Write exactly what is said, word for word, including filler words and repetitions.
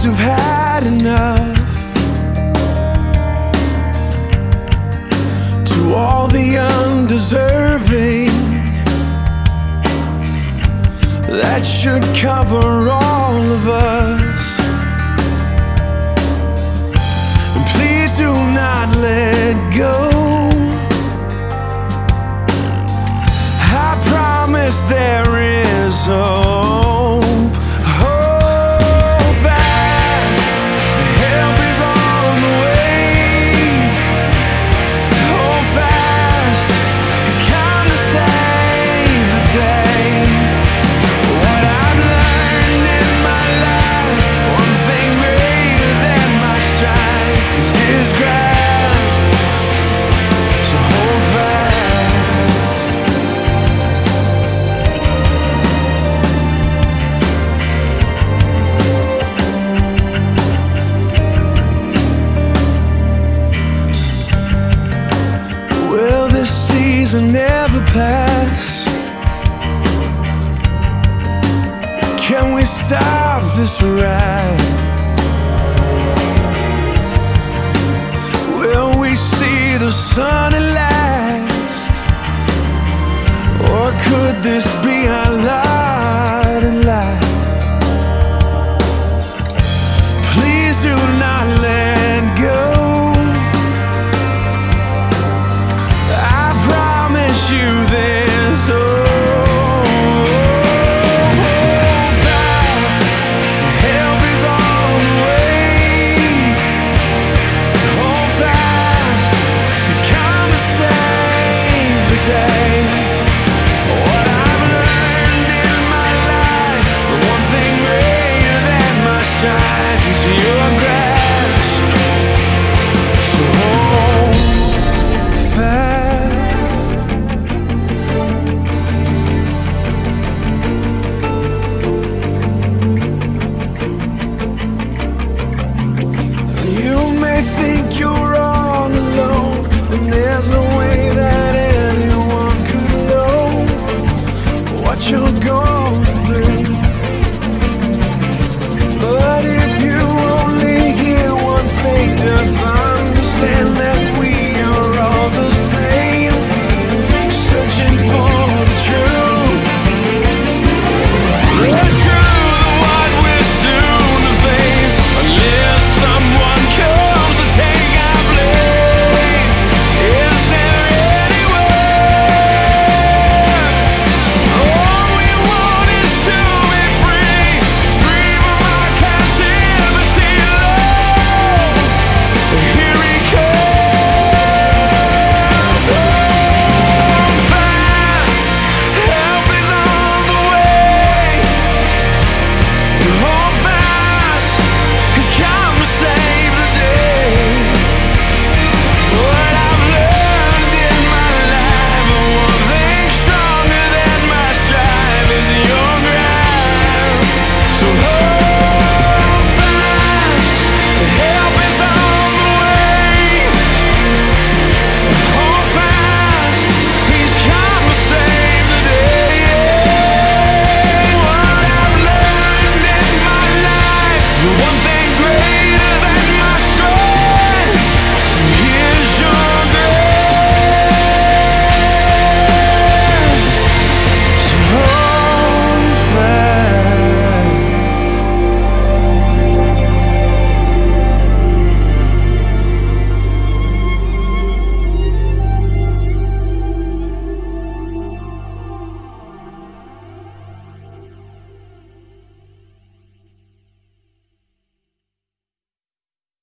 who've had enough, to all the undeserving, that should cover all of us. And please do not let go. I promise there is hope. Hold fast, help is on the way. Hold fast, it's come to save the day. What I've learned in my life, one thing greater than my strife, is His grass. So hold fast. Will this season never pass? Can we stop this ride? Will we see the sun at last? Or could this be our lot in life? Please do not let go. I promise you there's hope. Hold fast, help is on the way. Hold fast, He's come to save the day. What I've learned in my life, the one thing greater than my strife, is you.